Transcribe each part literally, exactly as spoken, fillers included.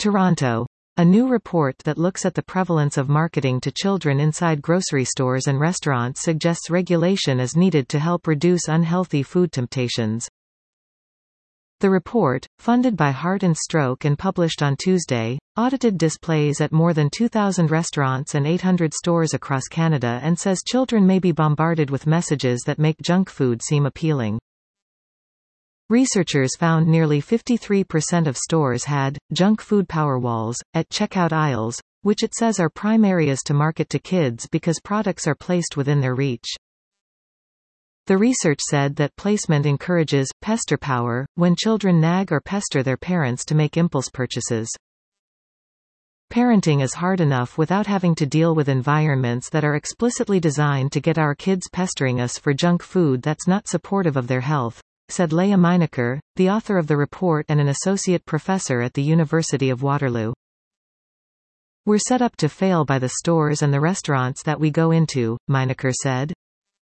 Toronto. A new report that looks at the prevalence of marketing to children inside grocery stores and restaurants suggests regulation is needed to help reduce unhealthy food temptations. The report, funded by Heart and Stroke and published on Tuesday, audited displays at more than two thousand restaurants and eight hundred stores across Canada and says children may be bombarded with messages that make junk food seem appealing. Researchers found nearly fifty-three percent of stores had junk food powerwalls at checkout aisles, which it says are prime areas to market to kids because products are placed within their reach. The research said that placement encourages pester power when children nag or pester their parents to make impulse purchases. Parenting is hard enough without having to deal with environments that are explicitly designed to get our kids pestering us for junk food that's not supportive of their health, said Leah Meinecker, the author of the report and an associate professor at the University of Waterloo. We're set up to fail by the stores and the restaurants that we go into, Meinecker said.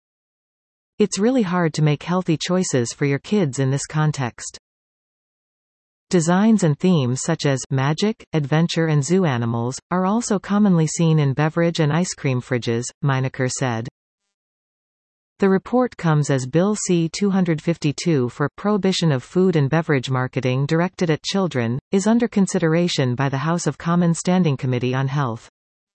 It's really hard to make healthy choices for your kids in this context. Designs and themes such as magic, adventure and zoo animals, are also commonly seen in beverage and ice cream fridges, Meinecker said. The report comes as Bill C two fifty-two for Prohibition of Food and Beverage Marketing Directed at Children, is under consideration by the House of Commons Standing Committee on Health.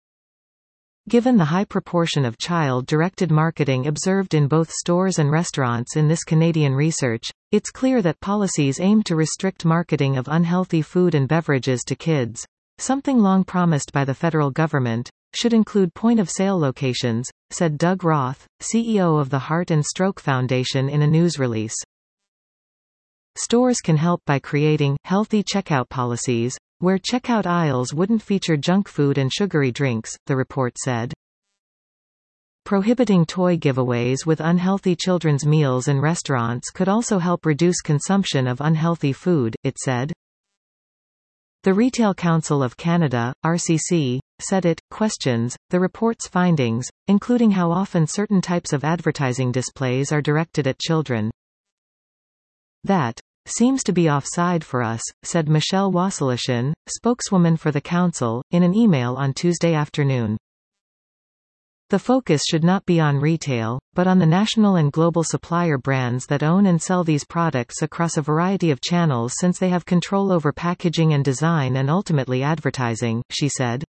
Given the high proportion of child-directed marketing observed in both stores and restaurants in this Canadian research, it's clear that policies aim to restrict marketing of unhealthy food and beverages to kids, something long promised by the federal government, should include point-of-sale locations, said Doug Roth, C E O of the Heart and Stroke Foundation in a news release. Stores can help by creating healthy checkout policies, where checkout aisles wouldn't feature junk food and sugary drinks, the report said. Prohibiting toy giveaways with unhealthy children's meals in restaurants could also help reduce consumption of unhealthy food, it said. The Retail Council of Canada, R C C, said it questions the report's findings, including how often certain types of advertising displays are directed at children. That seems to be offside for us, said Michelle Wassilishin, spokeswoman for the council, in an email on Tuesday afternoon. The focus should not be on retail, but on the national and global supplier brands that own and sell these products across a variety of channels since they have control over packaging and design and ultimately advertising, she said.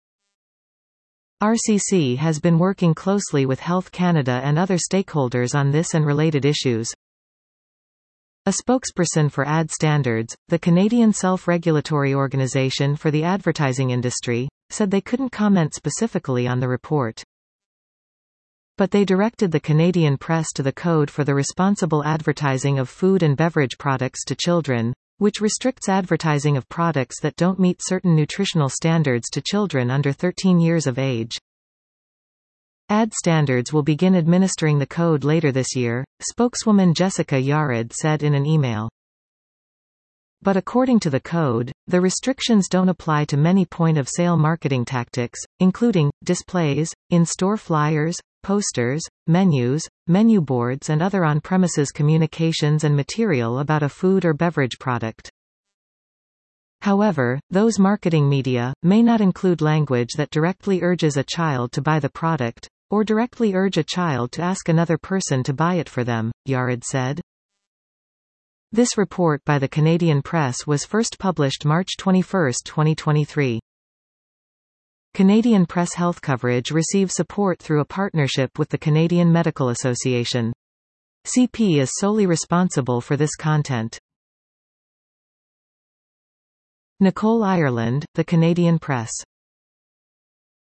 R C C has been working closely with Health Canada and other stakeholders on this and related issues. A spokesperson for Ad Standards, the Canadian self-regulatory organization for the advertising industry, said they couldn't comment specifically on the report. But they directed the Canadian press to the Code for the Responsible Advertising of Food and Beverage Products to Children, which restricts advertising of products that don't meet certain nutritional standards to children under thirteen years of age. Ad Standards will begin administering the code later this year, spokeswoman Jessica Yared said in an email. But according to the code, the restrictions don't apply to many point-of-sale marketing tactics, including displays, in-store flyers, posters, menus, menu boards and other on-premises communications and material about a food or beverage product. However, those marketing media may not include language that directly urges a child to buy the product, or directly urge a child to ask another person to buy it for them, Yared said. This report by the Canadian Press was first published March twenty-first, twenty twenty-three. Canadian Press Health coverage receives support through a partnership with the Canadian Medical Association. C P is solely responsible for this content. Nicole Ireland, The Canadian Press.